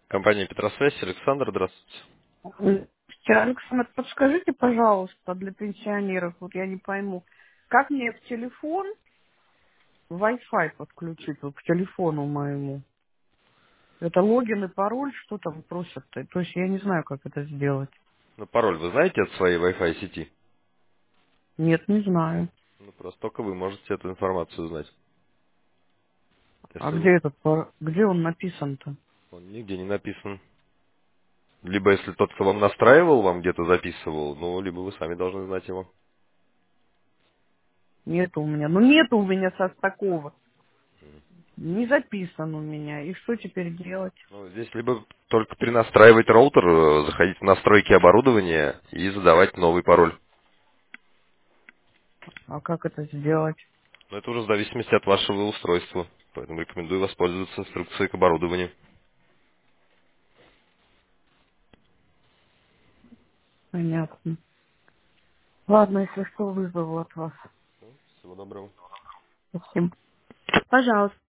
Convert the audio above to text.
Компания Петросвязь, Александр, здравствуйте. Александр, подскажите, пожалуйста, для пенсионеров, вот я не пойму, как мне в телефон Wi-Fi подключить, вот к телефону моему? Это логин и пароль, что там просят-то? То есть я не знаю, как это сделать. Ну, пароль вы знаете от своей Wi-Fi сети? Нет, не знаю. Ну, просто только вы можете эту информацию узнать. А Если где вы... этот где он написан-то? Он нигде не написан. Либо если тот, кто вам настраивал, вам где-то записывал, ну, либо вы сами должны знать его. Нету у меня. Ну, нету у меня такого. Не записан у меня. И что теперь делать? Ну, здесь либо только перенастраивать роутер, заходить в настройки оборудования и задавать новый пароль. А как это сделать? Но это уже в зависимости от вашего устройства. Поэтому рекомендую воспользоваться инструкцией к оборудованию. Понятно. Ладно, если что, вызову от вас. Всего доброго. Спасибо. Пожалуйста.